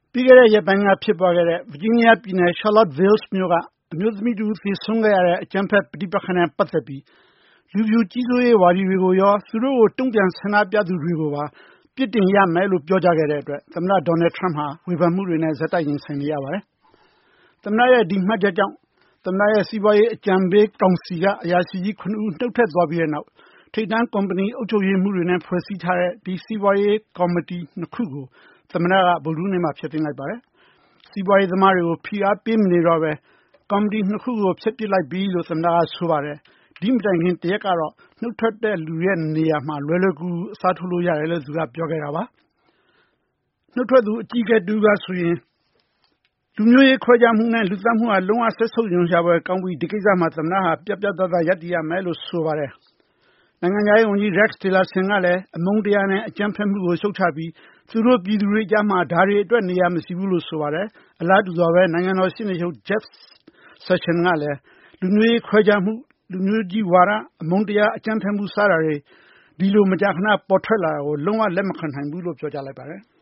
ပြီးခဲ့တဲ့ရက်ပိုင်းကဖြစ်ပွားခဲ့တဲ့ Virginia ပြည်နယ် Charlottesville မြို့ကအမျိုးသမီးတဦးသေဆုံးခဲ့ရတဲ့အကြမ်းဖက်ပဋိပက္ခနဲ့ပတ်သက်ပြီးလူဖြူကြီးစိုးရေးဝါဒီတွေကိုရောသူတို့ကိုတုံ့ပြန်ဆန္ဒပြသူတွေကိုပါပြစ်တင်ရမယ်လို့ပြောကြားခဲ့တဲ့အတွက်သမ္မတ Donald Trump ဟာဝေဖန်မှုတွေနဲ့ဇက်တိုက်ရင်ဆိုင်နေရပါတယ်။သမ္မတရဲ့ဒီမှတ်ချက်ကြောင့်သမ္မတရဲ့စီးပွားရေးအကြံပေးကောင်စီကအရာရှိကြီး9ဦးနှုတ်ထွက်သွားပြီးတဲ့နောက်ထိပ်တန်းကုမ္ပဏီအုပ်ချုပ်ရေးမှုတွေနဲ့ဖွဲ့စည်းထားတဲ့ဒီစီးပွားရေးကော်မတီ2ခုကိုသမ္မတကဗုဒ္ဓဟူးနေ့မှာဖျက်သိမ်းလိုက်ပါတယ်။စီးပွားရေးသမားတွေကိုဖိအားပေးမနေတော့ပဲကော်မတီ2ခုကိုဖျက်ပစ်လိုက်ပြီလို့သမ္မတကဆိုပါတယ်။ဒီမတိုင်ခင်တရက်ကတော့နှုတ်ထွက်တဲ့လူရဲ့နေရာမှာလွယ်လွယ်ကူကူအစားထိုးလို့ရတယ်လို့သူကပြောခဲ့တာပါ။နှုတ်ထွက်သူအကြီးအကဲတူကဆိုရင်လူမျိုးရေးခွဲခြားမှုနဲ့လူသတ်မှုဟာလုံးဝဆက်ဆုပ်ယုံရှားပွဲကောင်းပြီးဒီကိစ္စမှာသမ္မတဟာပြတ်ပြတ်သားသားရပ်တည်ရမယ်လို့ဆိုပါတယ်။နိုင်ငံခြားရေးဝန်ကြီး Rex Tillerson ကလည်းအမုန်းတရားနဲ့အကြမ်းဖက်မှုကိုရှုတ်ချပြီးသူတို့ပြည်သူတွေကြားမှာဒါတွေအတွက်နေရာမရှိဘူးလို့ဆိုပါတယ်။အလားတူစွာပဲနိုင်ငံတော်ရှေ့နေချုပ် Jeff Sessions ကလည်းလူမျိုးရေးခွဲခြားမှုလူမျိုးကြီးဝါဒအမုန်းတရားအကြမ်းဖက်မှုစတာတွေဒီလိုမကြာခဏပေါ်ထွက်လာတာကိုလုံးဝလက်မခံနိုင်ဘူးလို့ပြောကြားလိုက်ပါတယ်။